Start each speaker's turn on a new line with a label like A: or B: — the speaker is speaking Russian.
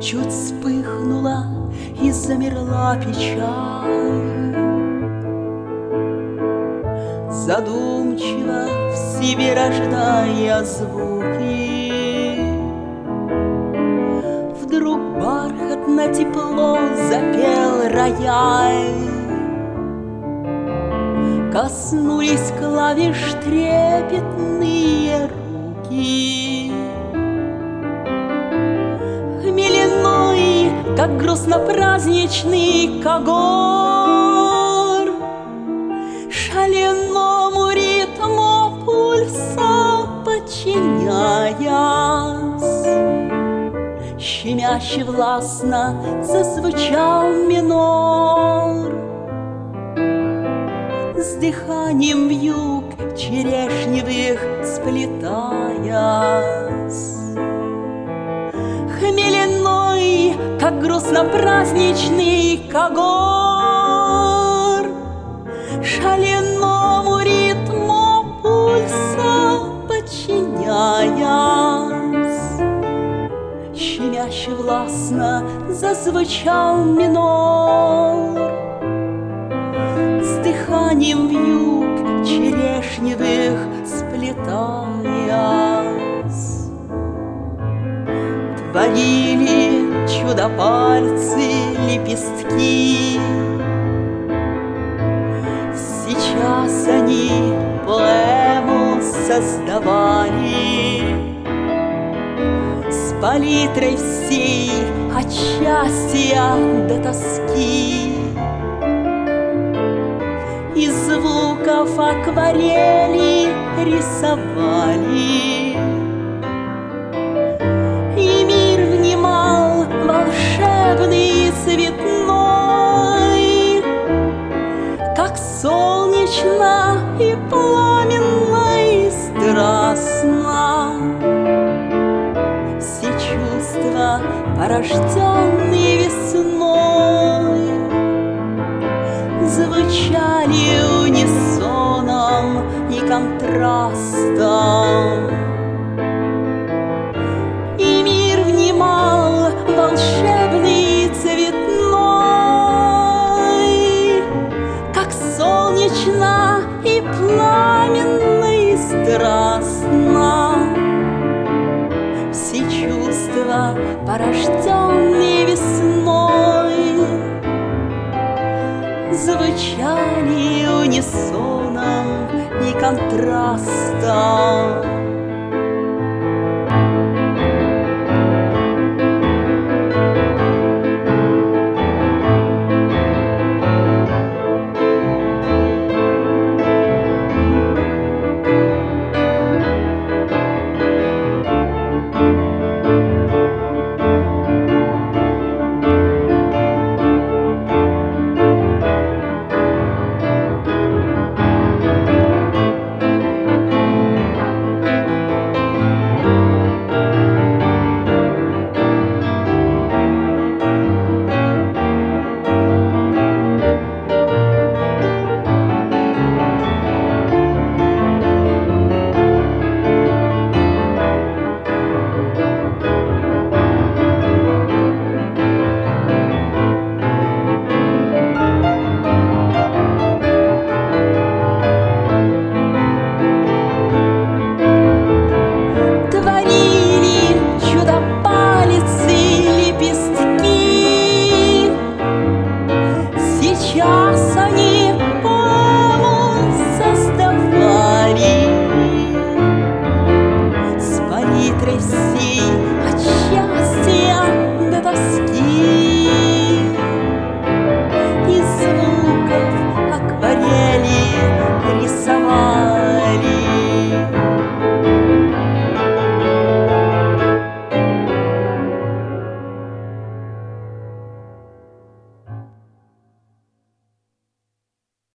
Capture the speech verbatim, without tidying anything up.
A: чуть вспыхнула и замерла печаль. Задумчиво в себе рождая звуки, вдруг бархатно тепло запел рояль. Коснулись клавиш трепетные руки. Хмеляной, как грустно-праздничный когор, шаленому ритму пульса подчиняясь, щемяще властно зазвучал минор. С дыханием вьюг черешневых сплетаясь, хмеляной, как грустно-праздничный когор, шаленому ритму пульса подчиняясь, щемяще властно зазвучал минор. С дыханием вьюг черешневых сплетаясь, творили чудо-пальцы лепестки. Сейчас они поэму создавали с палитрой всей от счастья до тоски. Из звуков акварели рисовали, и мир внимал волшебный и цветной, как солнечно и пламенно и страстно. Все чувства, порожденные весной, звучали унисоном и контрастом, и мир внимал волшебный и цветной, как солнечно и пламенно и страстно. Все чувства, порожденные весной, звучали унисоном и контрастом.